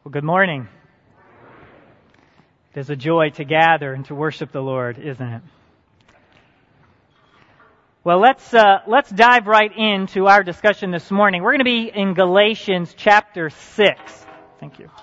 Well, good morning. It is a joy to gather and to worship the Lord, isn't it? Well, let's dive right into our discussion this morning. We're going to be in Galatians chapter 6. Thank you.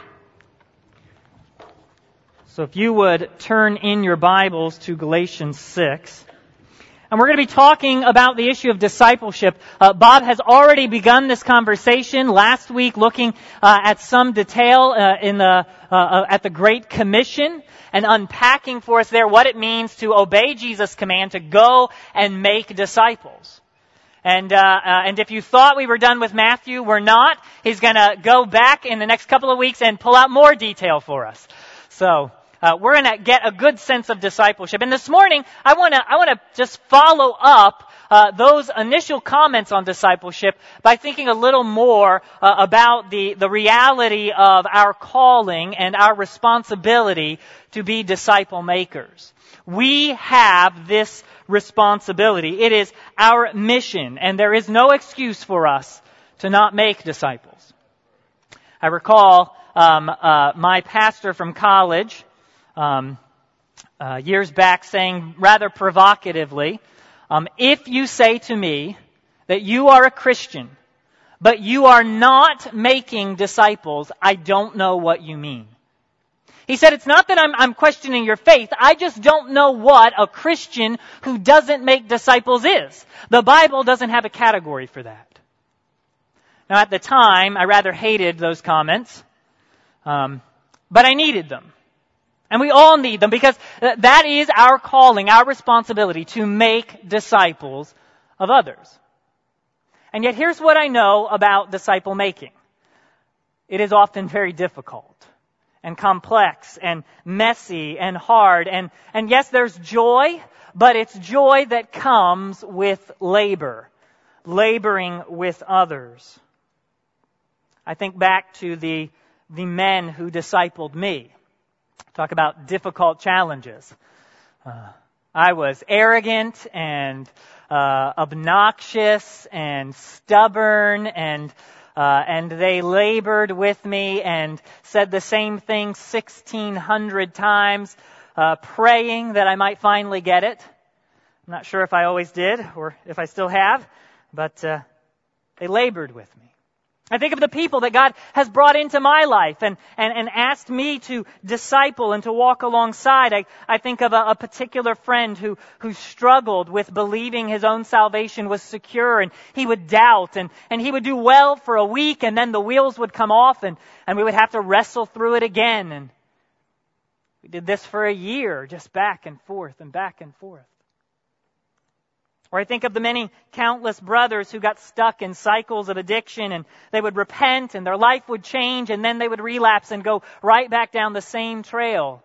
So if you would turn in your Bibles to Galatians 6. And we're going to be talking about the issue of discipleship. Bob has already begun this conversation last week, looking at some detail at the Great Commission and unpacking for us there what it means to obey Jesus' command to go and make disciples. And if you thought we were done with Matthew, we're not. He's going to go back in the next couple of weeks and pull out more detail for us. So we're going to get a good sense of discipleship. And this morning, I want to just follow up those initial comments on discipleship by thinking a little more about the reality of our calling and our responsibility to be disciple makers. We have this responsibility. It is our mission, and there is no excuse for us to not make disciples. I recall my pastor from college years back saying rather provocatively, if you say to me that you are a Christian, but you are not making disciples, I don't know what you mean. He said, it's not that I'm questioning your faith, I just don't know what a Christian who doesn't make disciples is. The Bible doesn't have a category for that. Now at the time, I rather hated those comments, but I needed them. And we all need them because that is our calling, our responsibility to make disciples of others. And yet here's what I know about disciple making. It is often very difficult and complex and messy and hard. And yes, there's joy, but it's joy that comes with labor, laboring with others. I think back to the men who discipled me. Talk about difficult challenges. I was arrogant and obnoxious and stubborn, and they labored with me and said the same thing 1,600 times, praying that I might finally get it. I'm not sure if I always did or if I still have, but they labored with me. I think of the people that God has brought into my life and asked me to disciple and to walk alongside. I think of a particular friend who struggled with believing his own salvation was secure, and he would doubt, and he would do well for a week, and then the wheels would come off, and we would have to wrestle through it again. And we did this for a year, just back and forth and back and forth. Or I think of the many countless brothers who got stuck in cycles of addiction, and they would repent and their life would change, and then they would relapse and go right back down the same trail.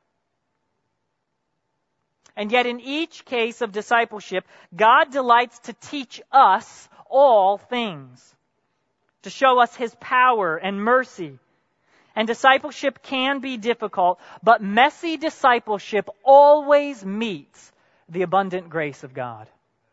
And yet in each case of discipleship, God delights to teach us all things, to show us His power and mercy. And discipleship can be difficult, but messy discipleship always meets the abundant grace of God.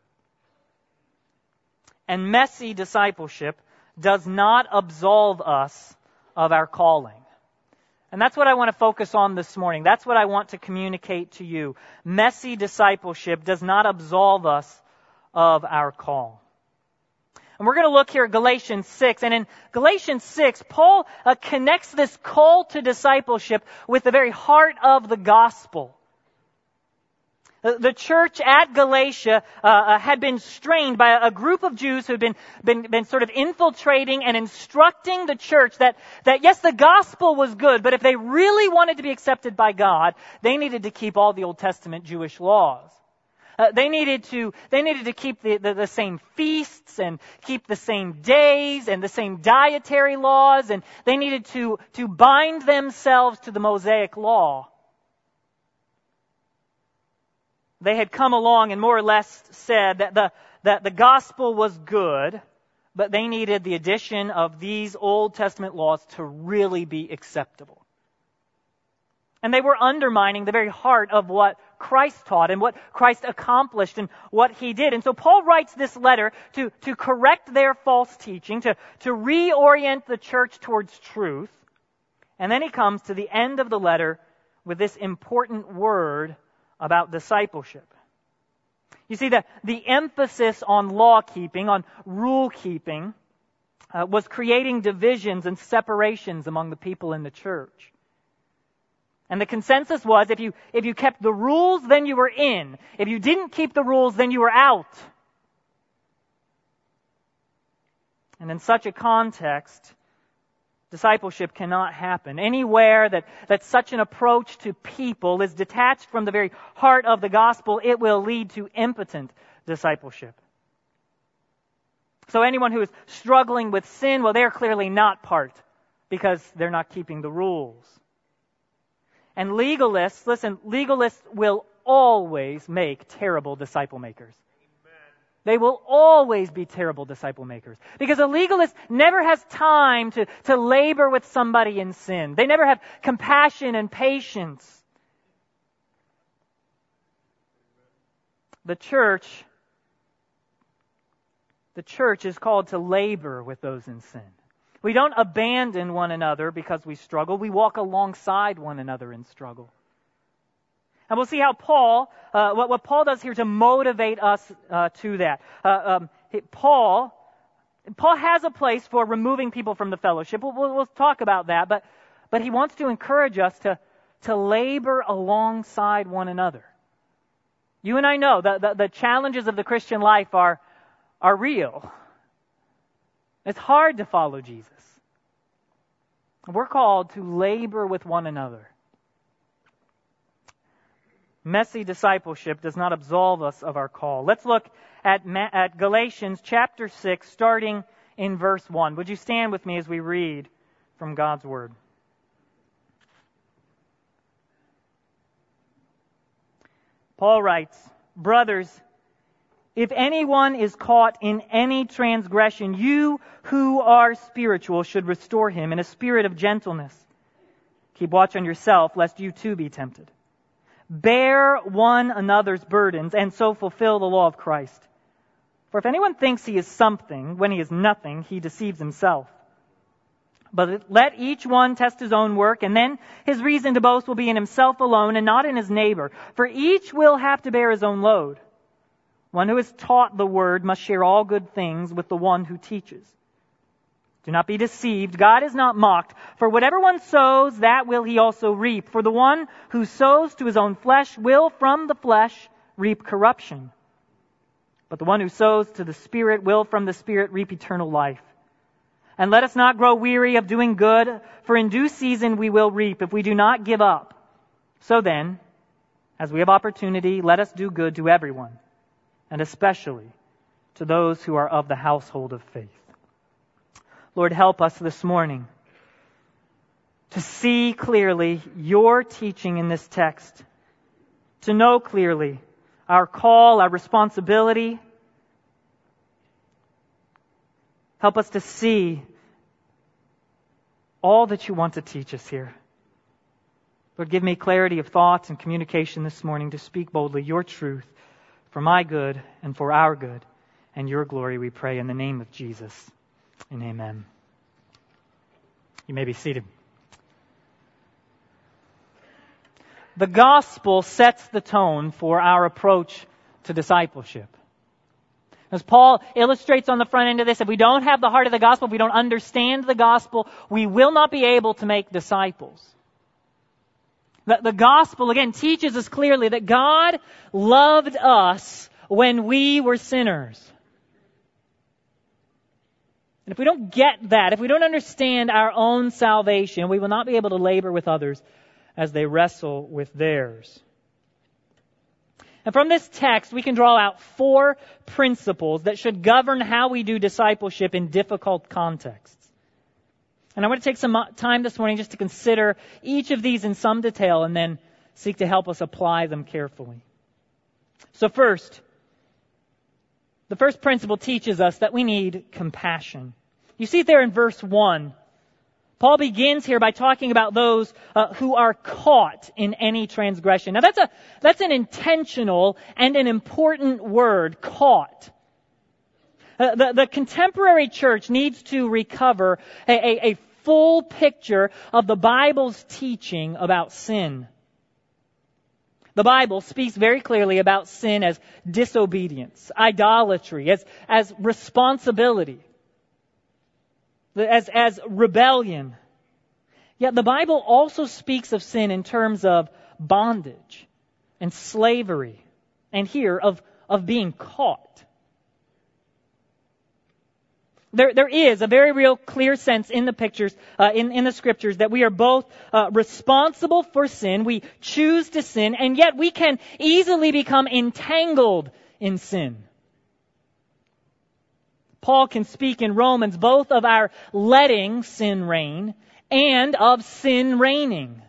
And messy discipleship does not absolve us of our calling. And that's what I want to focus on this morning. That's what I want to communicate to you. Messy discipleship does not absolve us of our call. And we're going to look here at Galatians 6. And in Galatians 6, Paul connects this call to discipleship with the very heart of the gospel. The church at Galatia had been strained by a group of Jews who had been sort of infiltrating and instructing the church that yes, the gospel was good, but if they really wanted to be accepted by God, they needed to keep all the Old Testament Jewish laws. They needed to keep the same feasts and keep the same days and the same dietary laws, and they needed to bind themselves to the Mosaic law. They had come along and more or less said that the gospel was good, but they needed the addition of these Old Testament laws to really be acceptable. And they were undermining the very heart of what Christ taught and what Christ accomplished and what He did. And so Paul writes this letter to correct their false teaching, to reorient the church towards truth. And then he comes to the end of the letter with this important word about discipleship. You see, the emphasis on law-keeping, on rule-keeping, was creating divisions and separations among the people in the church. And the consensus was, if you kept the rules, then you were in. If you didn't keep the rules, then you were out. And in such a context, discipleship cannot happen. Anywhere that such an approach to people is detached from the very heart of the gospel, it will lead to impotent discipleship. So anyone who is struggling with sin, well, they're clearly not part because they're not keeping the rules. And legalists, listen, legalists will always make terrible disciple makers. They will always be terrible disciple makers. Because a legalist never has time to labor with somebody in sin. They never have compassion and patience. The church is called to labor with those in sin. We don't abandon one another because we struggle. We walk alongside one another in struggle. And we'll see how Paul, what Paul does here to motivate us to that. Paul has a place for removing people from the fellowship. We'll talk about that, but he wants to encourage us to labor alongside one another. You and I know the challenges of the Christian life are real. It's hard to follow Jesus. We're called to labor with one another. Messy discipleship does not absolve us of our call. Let's look at Galatians chapter 6, starting in verse 1. Would you stand with me as we read from God's Word? Paul writes, "Brothers, if anyone is caught in any transgression, you who are spiritual should restore him in a spirit of gentleness. Keep watch on yourself, lest you too be tempted. Bear one another's burdens, and so fulfill the law of Christ. For if anyone thinks he is something when he is nothing, he deceives himself. But let each one test his own work, and then his reason to boast will be in himself alone and not in his neighbor. For each will have to bear his own load. One who is taught the word must share all good things with the one who teaches. Do not be deceived. God is not mocked. For whatever one sows, that will he also reap. For the one who sows to his own flesh will from the flesh reap corruption. But the one who sows to the Spirit will from the Spirit reap eternal life. And let us not grow weary of doing good, for in due season we will reap if we do not give up. So then, as we have opportunity, let us do good to everyone, and especially to those who are of the household of faith." Lord, help us this morning to see clearly your teaching in this text, to know clearly our call, our responsibility. Help us to see all that you want to teach us here. Lord, give me clarity of thoughts and communication this morning to speak boldly your truth for my good and for our good and your glory, we pray in the name of Jesus. And amen. You may be seated. The gospel sets the tone for our approach to discipleship. As Paul illustrates on the front end of this, if we don't have the heart of the gospel, if we don't understand the gospel, we will not be able to make disciples. The gospel, again, teaches us clearly that God loved us when we were sinners. And if we don't get that, if we don't understand our own salvation, we will not be able to labor with others as they wrestle with theirs. And from this text, we can draw out 4 principles that should govern how we do discipleship in difficult contexts. And I want to take some time this morning just to consider each of these in some detail and then seek to help us apply them carefully. So first, the first principle teaches us that we need compassion. You see it there in verse 1. Paul begins here by talking about those who are caught in any transgression. Now that's an intentional and an important word, caught. The contemporary church needs to recover a full picture of the Bible's teaching about sin. The Bible speaks very clearly about sin as disobedience, idolatry, as responsibility, as rebellion. Yet the Bible also speaks of sin in terms of bondage and slavery, and here of being caught. There is a very real clear sense in the pictures, in the Scriptures, that we are both responsible for sin, we choose to sin, and yet we can easily become entangled in sin. Paul can speak in Romans both of our letting sin reign and of sin reigning.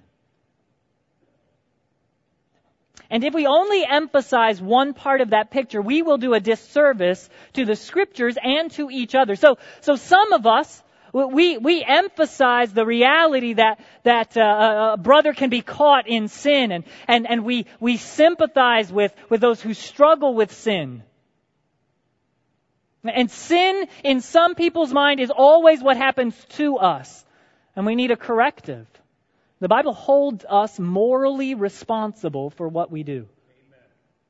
And if we only emphasize one part of that picture, we will do a disservice to the Scriptures and to each other. So some of us, we emphasize the reality that a brother can be caught in sin, and we sympathize with those who struggle with sin. And sin, in some people's mind, is always what happens to us, and we need a corrective. The Bible holds us morally responsible for what we do. Amen.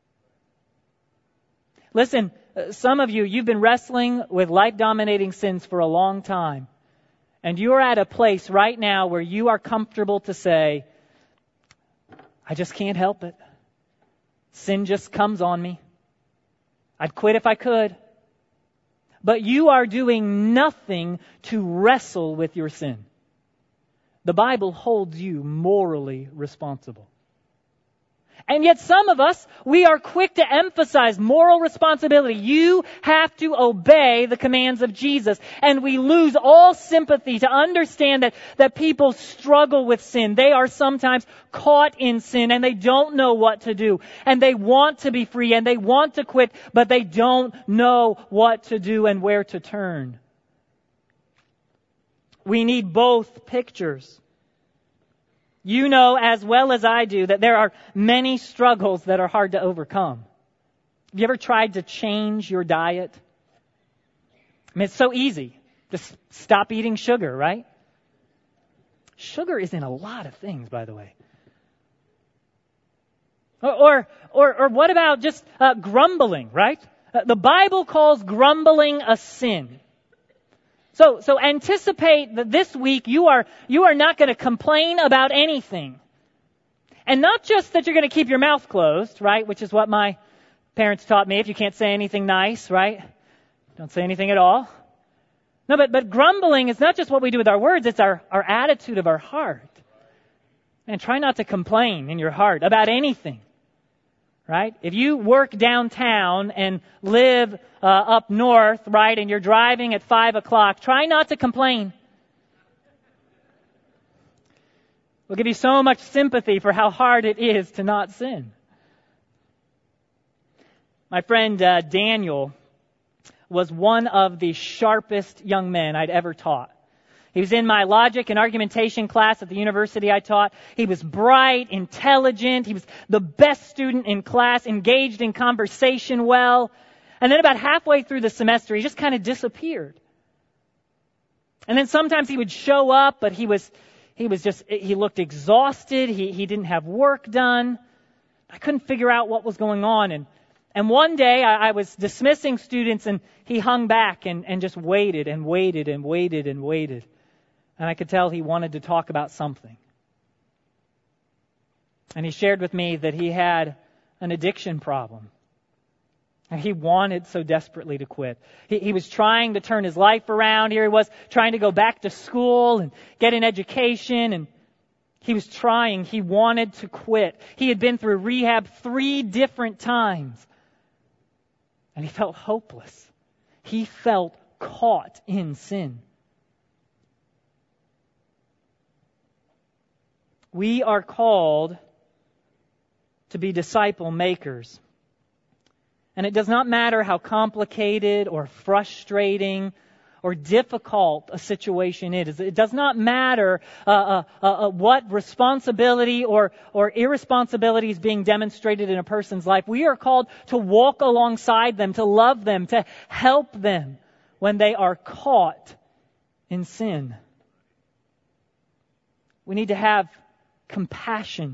Listen, some of you've been wrestling with life-dominating sins for a long time. And you're at a place right now where you are comfortable to say, I just can't help it. Sin just comes on me. I'd quit if I could. But you are doing nothing to wrestle with your sin. The Bible holds you morally responsible. And yet some of us, we are quick to emphasize moral responsibility. You have to obey the commands of Jesus. And we lose all sympathy to understand that people struggle with sin. They are sometimes caught in sin and they don't know what to do. And they want to be free and they want to quit, but they don't know what to do and where to turn. We need both pictures. You know as well as I do that there are many struggles that are hard to overcome. Have you ever tried to change your diet? I mean, it's so easy. Just stop eating sugar, right? Sugar is in a lot of things, by the way. Or what about just grumbling, right? The Bible calls grumbling a sin. So anticipate that this week you are not going to complain about anything. And not just that you're going to keep your mouth closed, right? Which is what my parents taught me. If you can't say anything nice, right? Don't say anything at all. No, but grumbling is not just what we do with our words, it's our attitude of our heart. And try not to complain in your heart about anything. Right? If you work downtown and live up north, right, and you're driving at 5 o'clock, try not to complain. We'll give you so much sympathy for how hard it is to not sin. My friend Daniel was one of the sharpest young men I'd ever taught. He was in my logic and argumentation class at the university I taught. He was bright, intelligent. He was the best student in class, engaged in conversation well. And then about halfway through the semester, he just kind of disappeared. And then sometimes he would show up, but he looked exhausted. He didn't have work done. I couldn't figure out what was going on. And one day I was dismissing students and he hung back and just waited and waited and waited and waited. And I could tell he wanted to talk about something. And he shared with me that he had an addiction problem. And he wanted so desperately to quit. He was trying to turn his life around. Here he was trying to go back to school and get an education. And he was trying. He wanted to quit. He had been through rehab 3 different times. And he felt hopeless. He felt caught in sin. We are called to be disciple makers. And it does not matter how complicated or frustrating or difficult a situation is. It does not matter what responsibility or irresponsibility is being demonstrated in a person's life. We are called to walk alongside them, to love them, to help them when they are caught in sin. We need to have compassion.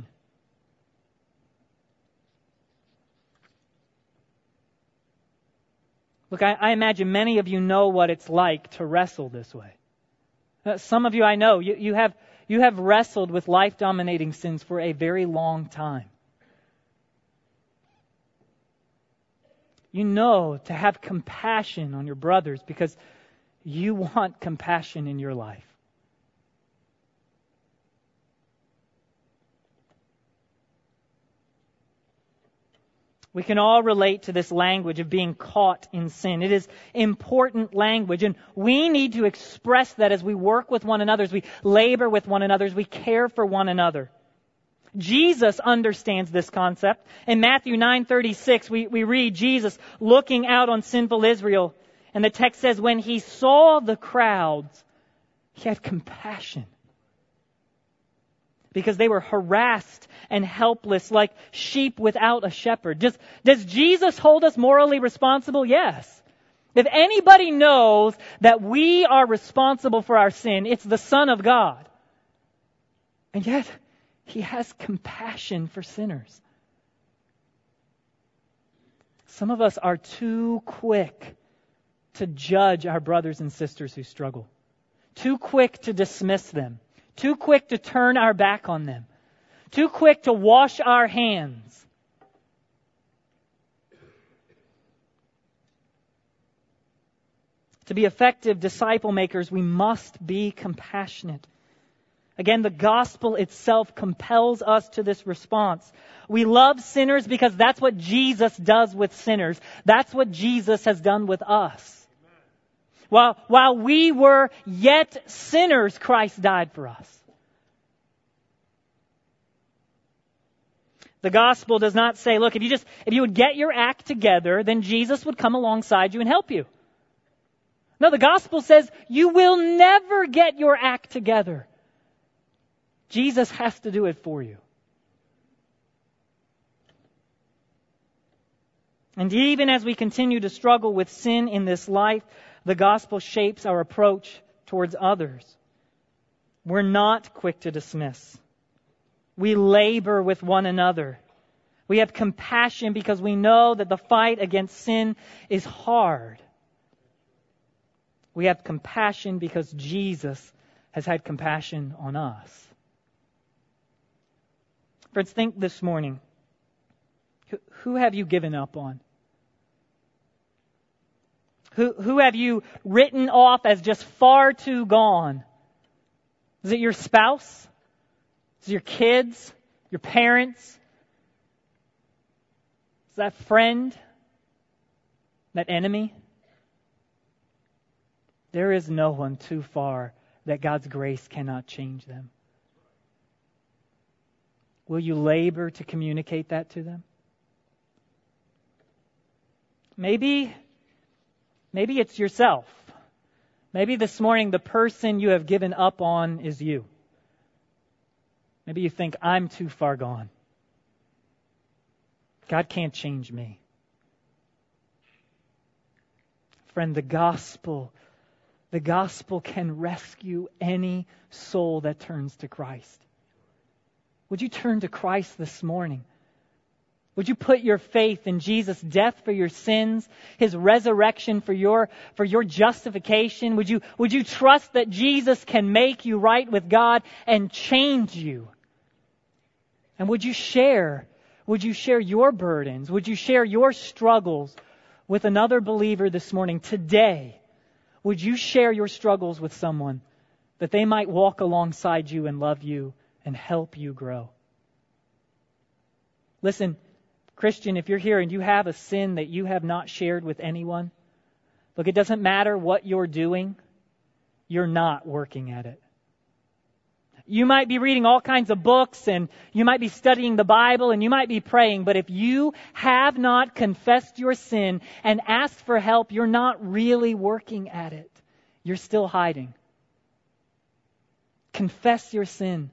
Look, I imagine many of you know what it's like to wrestle this way. Some of you I know, you have wrestled with life-dominating sins for a very long time. You know to have compassion on your brothers because you want compassion in your life. We can all relate to this language of being caught in sin. It is important language, and we need to express that as we work with one another, as we labor with one another, as we care for one another. Jesus understands this concept. In Matthew 9:36, we read Jesus looking out on sinful Israel, and the text says, when he saw the crowds, he had compassion. Because they were harassed and helpless like sheep without a shepherd. Does Jesus hold us morally responsible? Yes. If anybody knows that we are responsible for our sin, it's the Son of God. And yet, he has compassion for sinners. Some of us are too quick to judge our brothers and sisters who struggle. Too quick to dismiss them. Too quick to turn our back on them. Too quick to wash our hands. To be effective disciple makers, we must be compassionate. Again, the gospel itself compels us to this response. We love sinners because that's what Jesus does with sinners. That's what Jesus has done with us. While we were yet sinners, Christ died for us. The gospel does not say, look, if you would get your act together, then Jesus would come alongside you and help you. No, the gospel says you will never get your act together. Jesus has to do it for you. And even as we continue to struggle with sin in this life, the gospel shapes our approach towards others. We're not quick to dismiss. We labor with one another. We have compassion because we know that the fight against sin is hard. We have compassion because Jesus has had compassion on us. Friends, think this morning. Who have you given up on? Who have you written off as just far too gone? Is it your spouse? Is it your kids? Your parents? Is that friend? That enemy? There is no one too far that God's grace cannot change them. Will you labor to communicate that to them? Maybe it's yourself. Maybe this morning the person you have given up on is you. Maybe you think, I'm too far gone. God can't change me. Friend, the gospel can rescue any soul that turns to Christ. Would you turn to Christ this morning? Would you put your faith in Jesus' death for your sins, His resurrection for your justification? Would you trust that Jesus can make you right with God and change you? And would you share your burdens? Would you share your struggles with another believer this morning? Today, would you share your struggles with someone that they might walk alongside you and love you and help you grow? Listen, Christian, if you're here and you have a sin that you have not shared with anyone, look, it doesn't matter what you're doing, you're not working at it. You might be reading all kinds of books and you might be studying the Bible and you might be praying, but if you have not confessed your sin and asked for help, you're not really working at it. You're still hiding. Confess your sin.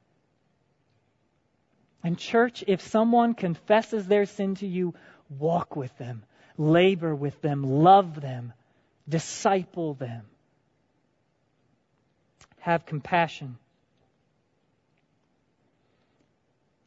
And church, if someone confesses their sin to you, walk with them, labor with them, love them, disciple them. Have compassion.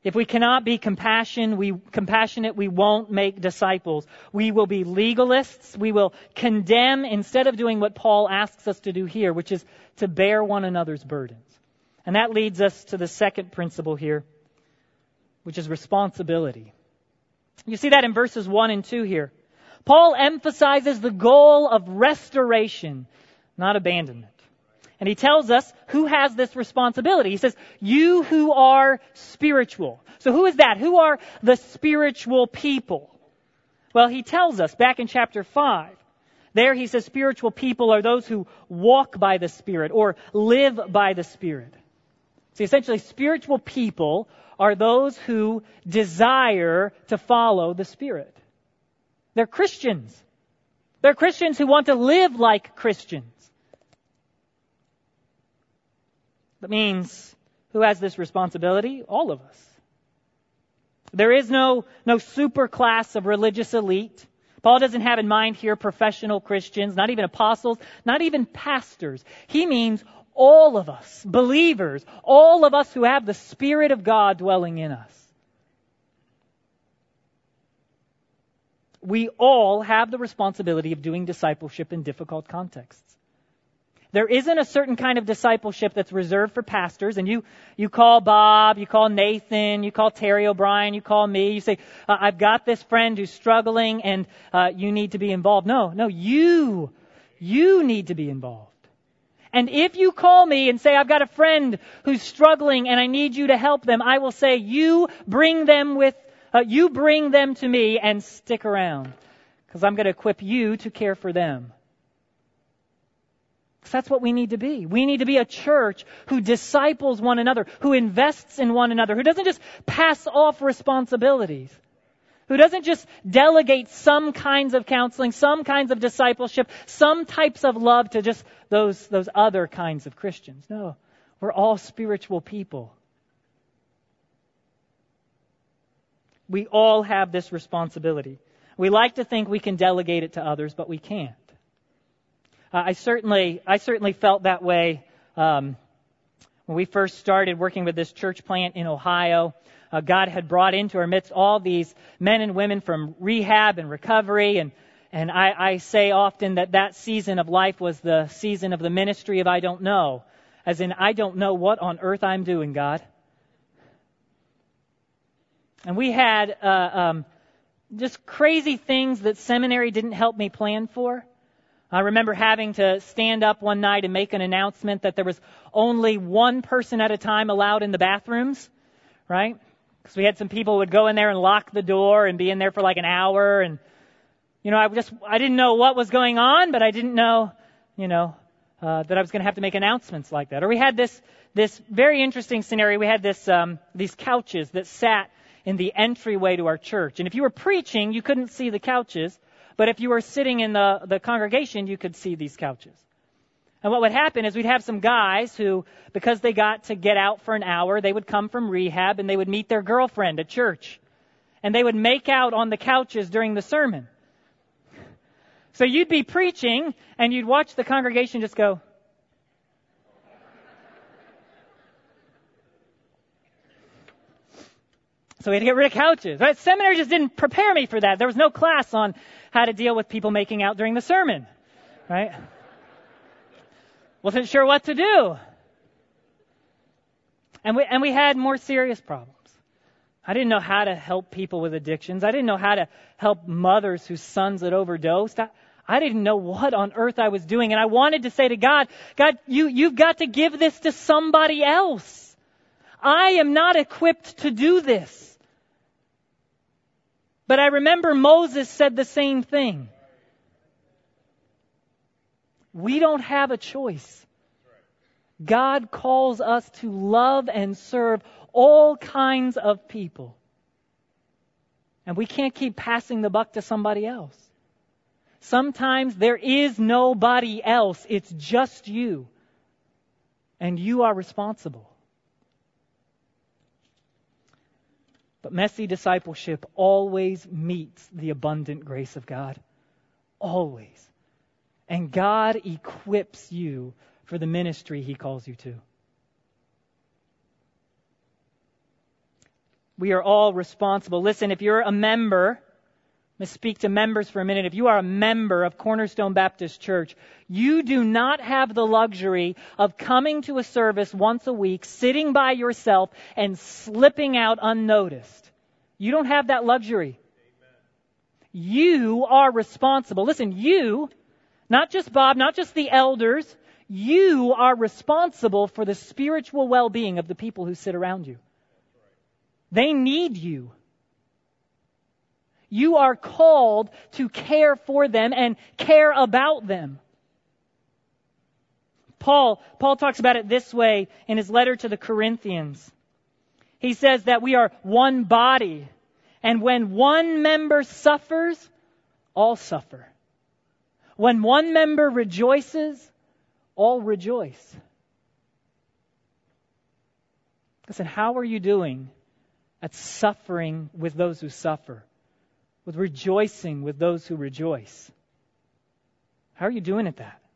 If we cannot be compassionate, we won't make disciples. We will be legalists. We will condemn instead of doing what Paul asks us to do here, which is to bear one another's burdens. And that leads us to the second principle here, which is responsibility. You see that in verses 1 and 2 here. Paul emphasizes the goal of restoration, not abandonment. And he tells us who has this responsibility. He says, you who are spiritual. So who is that? Who are the spiritual people? Well, he tells us back in chapter 5. There he says spiritual people are those who walk by the Spirit or live by the Spirit. So essentially, spiritual people are those who desire to follow the Spirit. They're Christians. They're Christians who want to live like Christians. That means, who has this responsibility? All of us. There is no super class of religious elite. Paul doesn't have in mind here professional Christians, not even apostles, not even pastors. He means all of us, believers, all of us who have the Spirit of God dwelling in us. We all have the responsibility of doing discipleship in difficult contexts. There isn't a certain kind of discipleship that's reserved for pastors, and you call Bob, you call Nathan, you call Terry O'Brien, you call me, you say, I've got this friend who's struggling and you need to be involved. No, you need to be involved. And if you call me and say, I've got a friend who's struggling and I need you to help them, I will say, you bring them to me and stick around, because I'm going to equip you to care for them. That's what we need to be. We need to be a church who disciples one another, who invests in one another, who doesn't just pass off responsibilities, who doesn't just delegate some kinds of counseling, some kinds of discipleship, some types of love to just those other kinds of Christians. No, we're all spiritual people. We all have this responsibility. We like to think we can delegate it to others, but we can't. I certainly felt that way when we first started working with this church plant in Ohio. God had brought into our midst all these men and women from rehab and recovery, and I say often that season of life was the season of the ministry of I don't know, as in I don't know what on earth I'm doing, God. And we had just crazy things that seminary didn't help me plan for. I remember having to stand up one night and make an announcement that there was only one person at a time allowed in the bathrooms, right? Because we had some people who would go in there and lock the door and be in there for like an hour. And, I didn't know what was going on, but I didn't know, that I was going to have to make announcements like that. Or we had this very interesting scenario. We had these couches that sat in the entryway to our church. And if you were preaching, you couldn't see the couches. But if you were sitting in the congregation, you could see these couches. And what would happen is we'd have some guys who, because they got to get out for an hour, they would come from rehab and they would meet their girlfriend at church. And they would make out on the couches during the sermon. So you'd be preaching and you'd watch the congregation just go. So we had to get rid of couches. Right? Seminary just didn't prepare me for that. There was no class on how to deal with people making out during the sermon. Right? Wasn't sure what to do. And we had more serious problems. I didn't know how to help people with addictions. I didn't know how to help mothers whose sons had overdosed. I didn't know what on earth I was doing. And I wanted to say to God, you've got to give this to somebody else. I am not equipped to do this. But I remember Moses said the same thing. We don't have a choice. God calls us to love and serve all kinds of people. And we can't keep passing the buck to somebody else. Sometimes there is nobody else. It's just you. And you are responsible. But messy discipleship always meets the abundant grace of God. Always. And God equips you for the ministry He calls you to. We are all responsible. Listen, if you're a member, let's speak to members for a minute. If you are a member of Cornerstone Baptist Church, you do not have the luxury of coming to a service once a week, sitting by yourself, and slipping out unnoticed. You don't have that luxury. Amen. You are responsible. Listen, you, not just Bob, not just the elders, you are responsible for the spiritual well-being of the people who sit around you. They need you. You are called to care for them and care about them. Paul talks about it this way in his letter to the Corinthians. He says that we are one body, and when one member suffers, all suffer. When one member rejoices, all rejoice. Listen, how are you doing at suffering with those who suffer, with rejoicing with those who rejoice? How are you doing at that?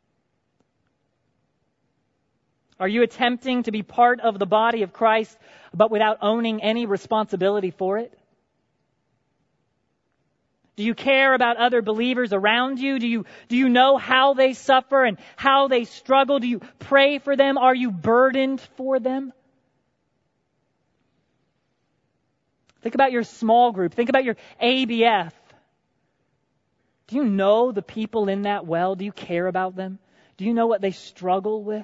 Are you attempting to be part of the body of Christ, but without owning any responsibility for it? Do you care about other believers around you? Do you know how they suffer and how they struggle? Do you pray for them? Are you burdened for them? Think about your small group. Think about your ABF. Do you know the people in that well? Do you care about them? Do you know what they struggle with?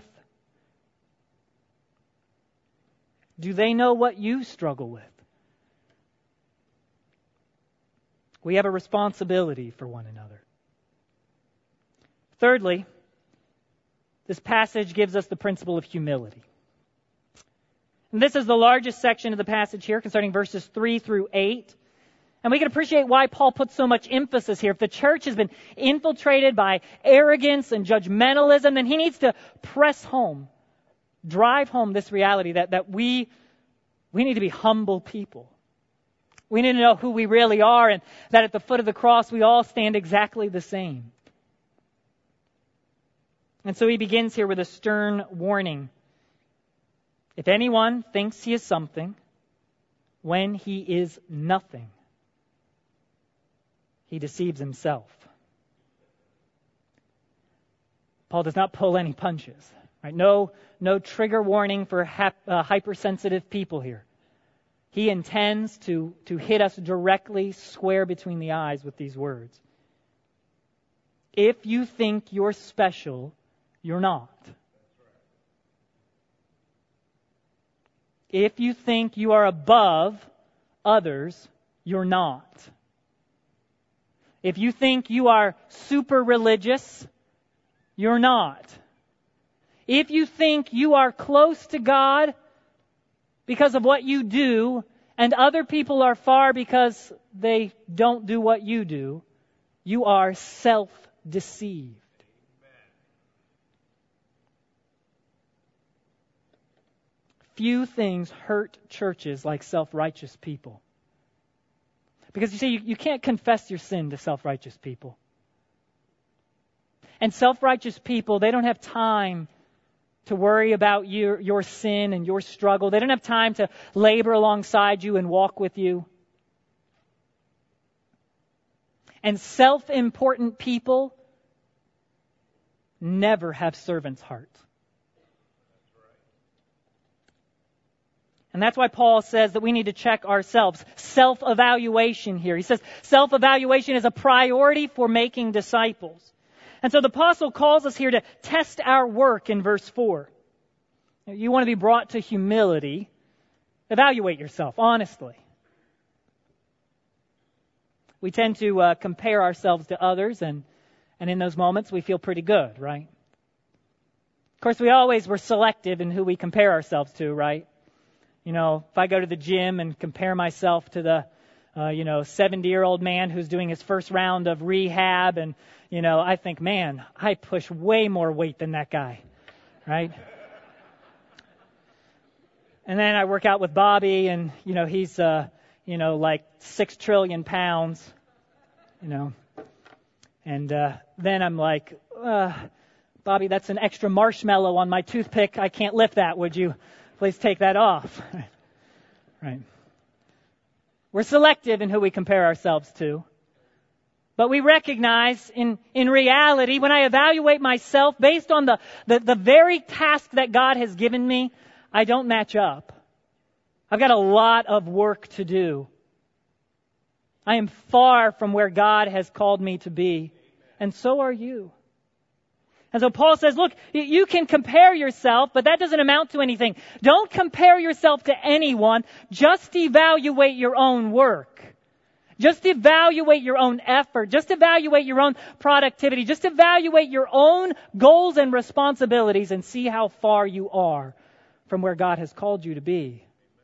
Do they know what you struggle with? We have a responsibility for one another. Thirdly, this passage gives us the principle of humility. And this is the largest section of the passage here, concerning verses 3 through 8. And we can appreciate why Paul puts so much emphasis here. If the church has been infiltrated by arrogance and judgmentalism, then he needs to press home, drive home this reality that we need to be humble people. We need to know who we really are, and that at the foot of the cross we all stand exactly the same. And so he begins here with a stern warning. If anyone thinks he is something when he is nothing, he deceives himself. Paul does not pull any punches. Right? No trigger warning for hypersensitive people here. He intends to hit us directly square between the eyes with these words. If you think you're special, you're not. If you think you are above others, you're not. If you think you are super religious, you're not. If you think you are close to God because of what you do, and other people are far because they don't do what you do, you are self-deceived. Few things hurt churches like self-righteous people. Because you see, you can't confess your sin to self-righteous people. And self-righteous people, they don't have time to worry about your sin and your struggle. They don't have time to labor alongside you and walk with you. And self-important people never have servant's hearts. And that's why Paul says that we need to check ourselves. Self-evaluation here. He says self-evaluation is a priority for making disciples. And so the apostle calls us here to test our work in verse 4. You want to be brought to humility. Evaluate yourself, honestly. We tend to compare ourselves to others, and in those moments we feel pretty good, right? Of course, we're selective in who we compare ourselves to, right? You know, if I go to the gym and compare myself to the 70-year-old man who's doing his first round of rehab, and, I think, man, I push way more weight than that guy, right? And then I work out with Bobby, and, he's, like 6 trillion pounds, And then I'm like, Bobby, that's an extra marshmallow on my toothpick. I can't lift that. Would you please take that off? Right. We're selective in who we compare ourselves to. But we recognize in reality, when I evaluate myself based on the very task that God has given me, I don't match up. I've got a lot of work to do. I am far from where God has called me to be. And so are you. And so Paul says, look, you can compare yourself, but that doesn't amount to anything. Don't compare yourself to anyone. Just evaluate your own work. Just evaluate your own effort. Just evaluate your own productivity. Just evaluate your own goals and responsibilities and see how far you are from where God has called you to be.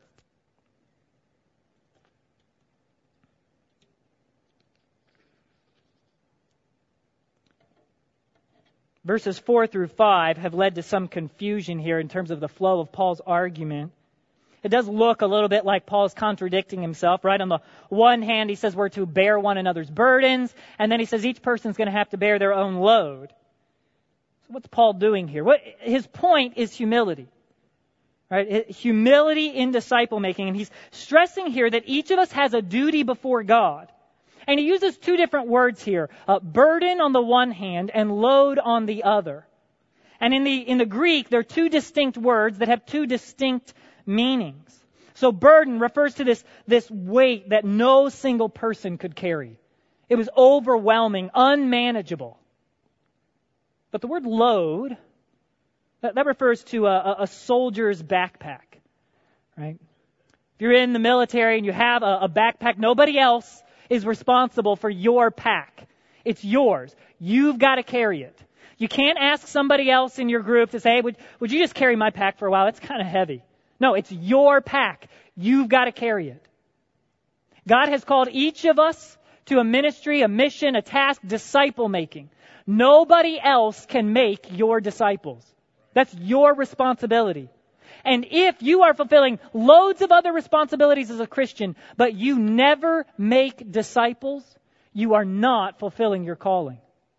Verses 4 through 5 have led to some confusion here in terms of the flow of Paul's argument. It does look a little bit like Paul's contradicting himself, right? On the one hand, he says we're to bear one another's burdens, and then he says each person's going to have to bear their own load. So what's Paul doing here? His point is humility, right? Humility in disciple making, and he's stressing here that each of us has a duty before God. And he uses two different words here, burden on the one hand and load on the other. And in the Greek, there are two distinct words that have two distinct meanings. So burden refers to this weight that no single person could carry. It was overwhelming, unmanageable. But the word load, that refers to a soldier's backpack, right? If you're in the military and you have a backpack, nobody else is responsible for your pack. It's yours. You've got to carry it. You can't ask somebody else in your group to say, hey, would you just carry my pack for a while? It's kind of heavy. No, it's your pack. You've got to carry it. God has called each of us to a ministry, a mission, a task, disciple making. Nobody else can make your disciples. That's your responsibility. And if you are fulfilling loads of other responsibilities as a Christian, but you never make disciples, you are not fulfilling your calling.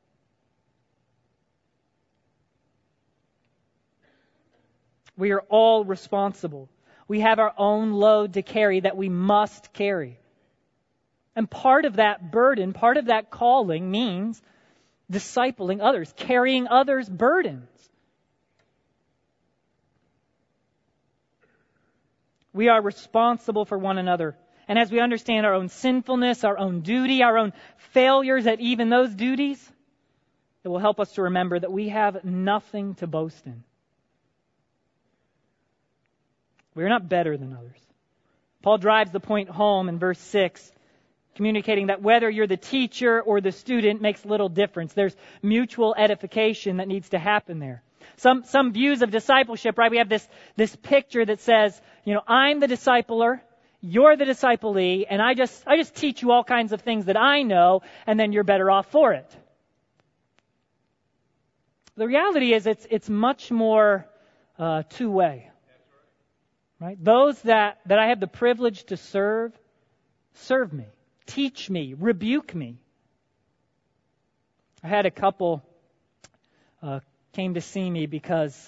We are all responsible. We have our own load to carry that we must carry. And part of that burden, part of that calling means discipling others, carrying others' burdens. We are responsible for one another. And as we understand our own sinfulness, our own duty, our own failures at even those duties, it will help us to remember that we have nothing to boast in. We are not better than others. Paul drives the point home in verse 6, communicating that whether you're the teacher or the student makes little difference. There's mutual edification that needs to happen there. Some views of discipleship, right? We have this picture that says, I'm the discipler, you're the disciplee, and I just teach you all kinds of things that I know, and then you're better off for it. The reality is it's much more two-way. Right? Those that I have the privilege to serve me, teach me, rebuke me. I had a couple came to see me because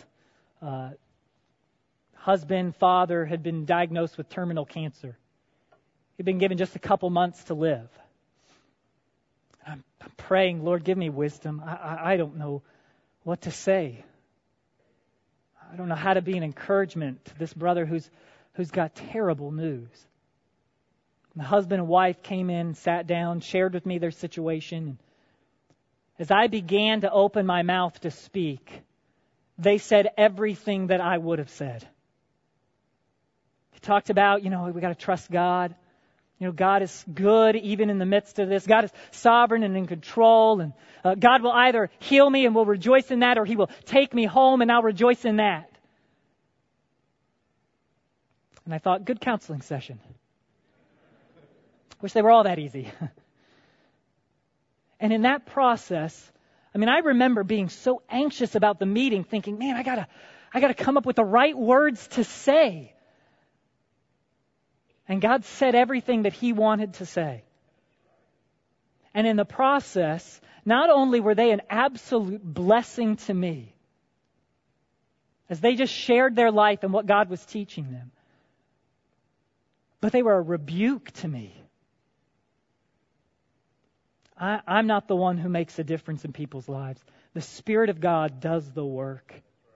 husband, father had been diagnosed with terminal cancer. He'd been given just a couple months to live. I'm praying, Lord, give me wisdom. I don't know what to say. I don't know how to be an encouragement to this brother who's got terrible news. The husband and wife came in, sat down, shared with me their situation. As I began to open my mouth to speak, they said everything that I would have said. They talked about, we got to trust God. God is good even in the midst of this. God is sovereign and in control. And God will either heal me and we'll rejoice in that, or He will take me home and I'll rejoice in that. And I thought, good counseling session. Wish they were all that easy. And in that process, I remember being so anxious about the meeting, thinking, man, I gotta come up with the right words to say. And God said everything that He wanted to say. And in the process, not only were they an absolute blessing to me, as they just shared their life and what God was teaching them, but they were a rebuke to me. I'm not the one who makes a difference in people's lives. The Spirit of God does the work.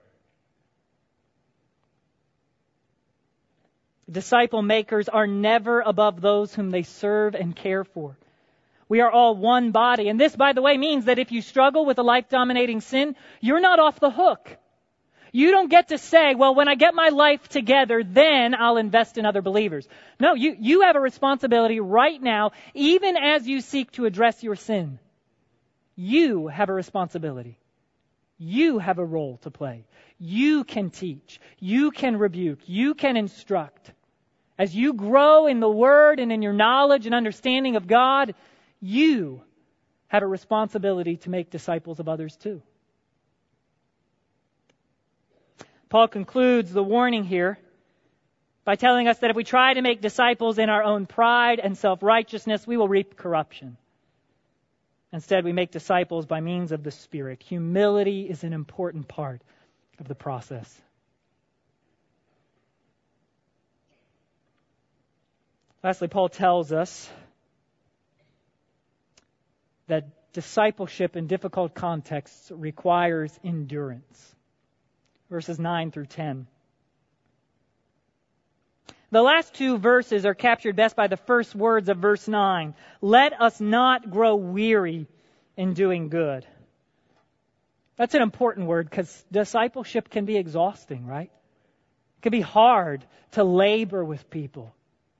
Disciple makers are never above those whom they serve and care for. We are all one body. And this, by the way, means that if you struggle with a life-dominating sin, you're not off the hook. You don't get to say, well, when I get my life together, then I'll invest in other believers. No, you have a responsibility right now, even as you seek to address your sin. You have a responsibility. You have a role to play. You can teach. You can rebuke. You can instruct. As you grow in the Word and in your knowledge and understanding of God, you have a responsibility to make disciples of others too. Paul concludes the warning here by telling us that if we try to make disciples in our own pride and self-righteousness, we will reap corruption. Instead, we make disciples by means of the Spirit. Humility is an important part of the process. Lastly, Paul tells us that discipleship in difficult contexts requires endurance. Verses 9 through 10. The last two verses are captured best by the first words of verse 9. Let us not grow weary in doing good. That's an important word because discipleship can be exhausting, right? It can be hard to labor with people.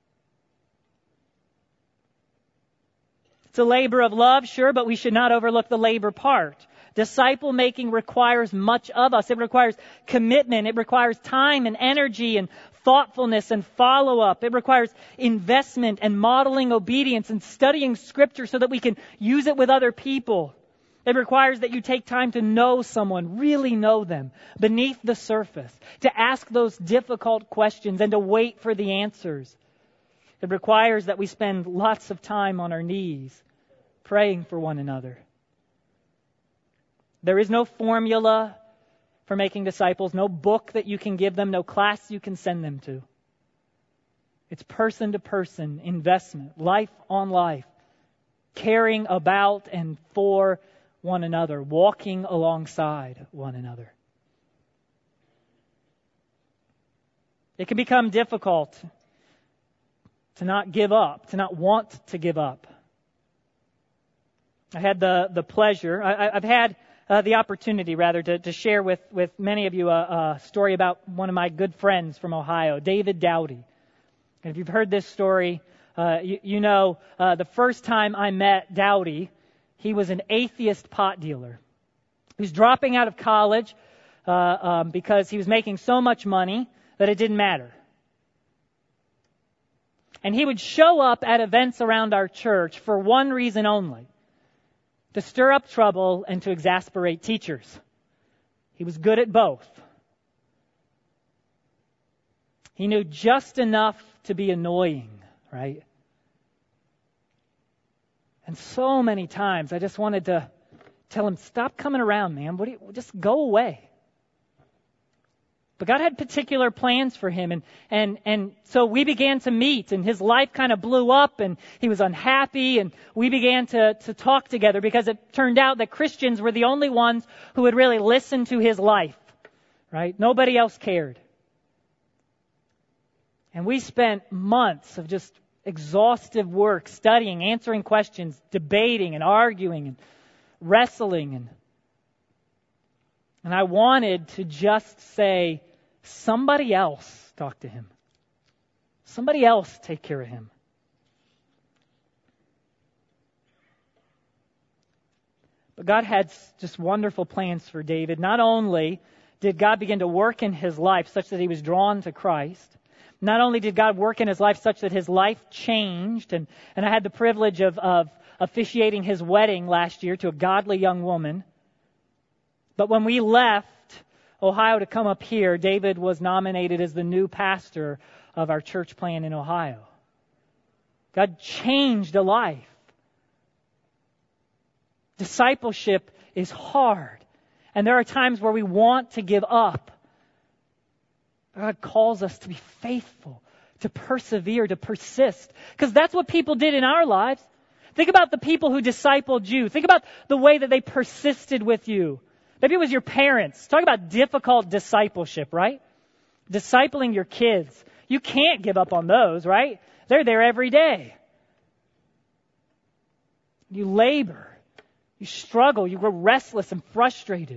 It's a labor of love, sure, but we should not overlook the labor part. Disciple making requires much of us. It requires commitment. It requires time and energy and thoughtfulness and follow-up. It requires investment and modeling obedience and studying Scripture so that we can use it with other people. It requires that you take time to know someone, really know them, beneath the surface, to ask those difficult questions and to wait for the answers. It requires that we spend lots of time on our knees, praying for one another. There is no formula for making disciples, no book that you can give them, no class you can send them to. It's person-to-person investment, life on life, caring about and for one another, walking alongside one another. It can become difficult to not give up, to not want to give up. I had the pleasure, I've had the opportunity, rather, to share with many of you a story about one of my good friends from Ohio, David Dowdy. And if you've heard this story, you know the first time I met Dowdy, he was an atheist pot dealer. He was dropping out of college because he was making so much money that it didn't matter. And he would show up at events around our church for one reason only: to stir up trouble and to exasperate teachers. He was good at both. He knew just enough to be annoying, right? And so many times I just wanted to tell him, stop coming around, man. Just go away. But God had particular plans for him, and so we began to meet, and his life kind of blew up, and he was unhappy, and we began to talk together because it turned out that Christians were the only ones who would really listen to his life, right? Nobody else cared. And we spent months of just exhaustive work, studying, answering questions, debating and arguing and wrestling, and I wanted to just say, somebody else talk to him. Somebody else take care of him. But God had just wonderful plans for David. Not only did God begin to work in his life such that he was drawn to Christ, not only did God work in his life such that his life changed, and I had the privilege of officiating his wedding last year to a godly young woman, but when we left Ohio to come up here, David was nominated as the new pastor of our church plant in Ohio. God changed a life. Discipleship is hard, and there are times where we want to give up. God calls us to be faithful, to persevere, to persist. Because that's what people did in our lives. Think about the people who discipled you. Think about the way that they persisted with you. Maybe it was your parents. Talk about difficult discipleship, right? Discipling your kids. You can't give up on those, right? They're there every day. You labor. You struggle. You grow restless and frustrated.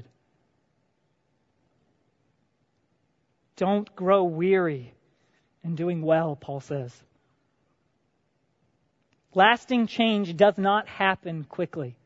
Don't grow weary in doing well, Paul says. Lasting change does not happen quickly.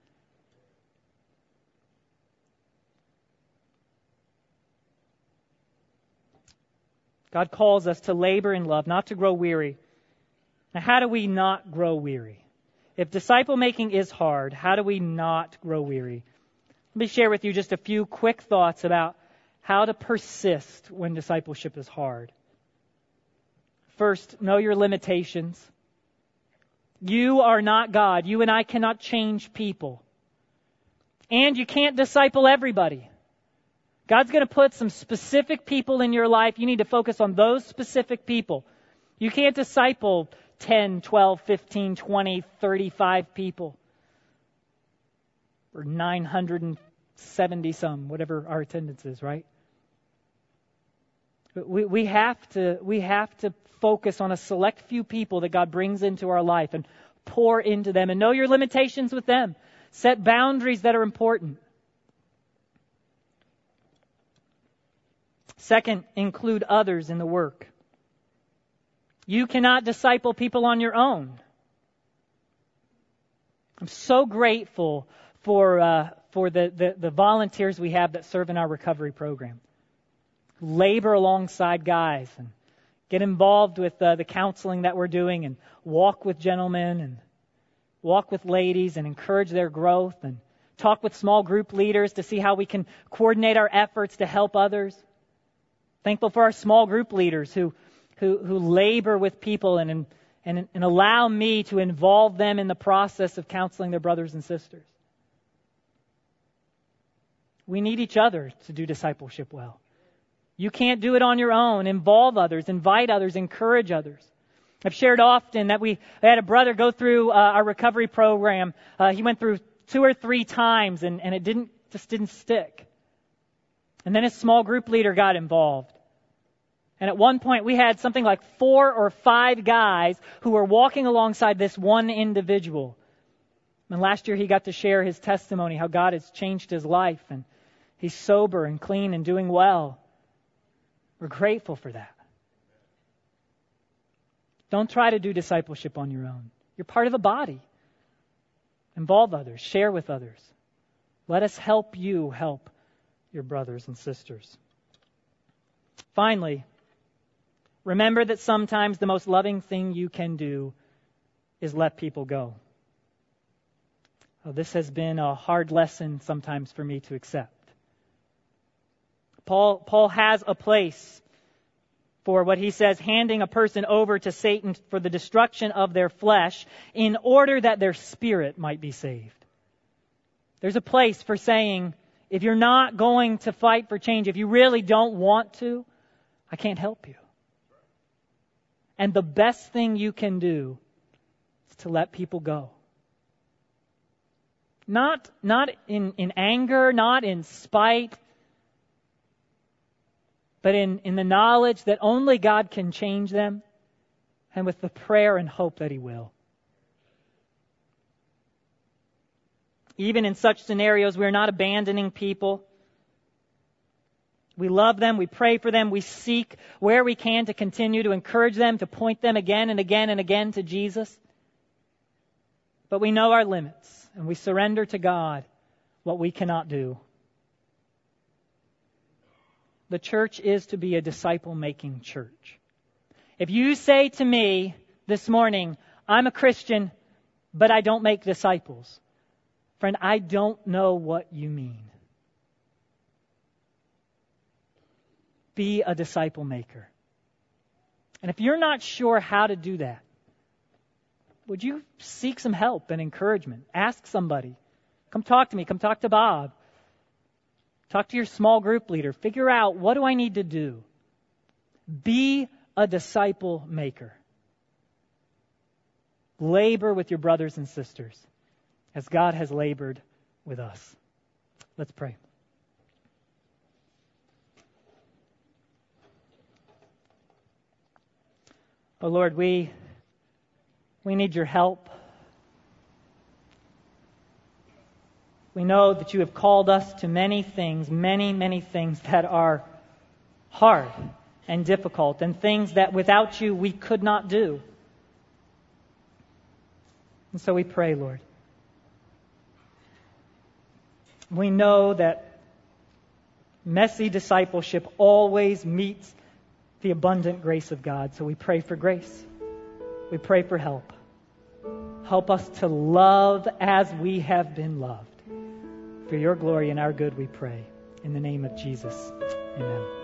God calls us to labor in love, not to grow weary. Now, how do we not grow weary? If disciple making is hard, how do we not grow weary? Let me share with you just a few quick thoughts about how to persist when discipleship is hard. First, know your limitations. You are not God. You and I cannot change people. And you can't disciple everybody. God's going to put some specific people in your life. You need to focus on those specific people. You can't disciple 10, 12, 15, 20, 35 people. Or 970 some, whatever our attendance is, right? We have to focus on a select few people that God brings into our life and pour into them, and know your limitations with them. Set boundaries that are important. Second, include others in the work. You cannot disciple people on your own. I'm so grateful for the volunteers we have that serve in our recovery program. Labor alongside guys and get involved with the counseling that we're doing, and walk with gentlemen and walk with ladies and encourage their growth, and talk with small group leaders to see how we can coordinate our efforts to help others. Thankful for our small group leaders who labor with people and allow me to involve them in the process of counseling their brothers and sisters. We need each other to do discipleship well. You can't do it on your own. Involve others, invite others, encourage others. I've shared often that we had a brother go through our recovery program. He went through 2 or 3 times and it didn't stick. And then his small group leader got involved. And at one point we had something like 4 or 5 guys who were walking alongside this one individual. And last year he got to share his testimony, how God has changed his life, and he's sober and clean and doing well. We're grateful for that. Don't try to do discipleship on your own. You're part of the body. Involve others. Share with others. Let us help you help your brothers and sisters. Finally, remember that sometimes the most loving thing you can do is let people go. This has been a hard lesson sometimes for me to accept. Paul has a place for what he says, handing a person over to Satan for the destruction of their flesh in order that their spirit might be saved. There's a place for saying, if you're not going to fight for change, if you really don't want to, I can't help you. And the best thing you can do is to let people go. Not in anger, not in spite, but in the knowledge that only God can change them, and with the prayer and hope that He will. Even in such scenarios, we are not abandoning people. We love them, we pray for them, we seek where we can to continue to encourage them, to point them again and again and again to Jesus. But we know our limits, and we surrender to God what we cannot do. The church is to be a disciple-making church. If you say to me this morning, I'm a Christian, but I don't make disciples, friend, I don't know what you mean. Be a disciple maker. And if you're not sure how to do that, would you seek some help and encouragement? Ask somebody. Come talk to me. Come talk to Bob. Talk to your small group leader. Figure out, what do I need to do? Be a disciple maker. Labor with your brothers and sisters as God has labored with us. Let's pray. Oh Lord, we need your help. We know that you have called us to many things, many things that are hard and difficult, and things that without you we could not do. And so we pray, Lord. We know that messy discipleship always meets the abundant grace of God. So we pray for grace. We pray for help. Help us to love as we have been loved. For your glory and our good we pray. In the name of Jesus. Amen.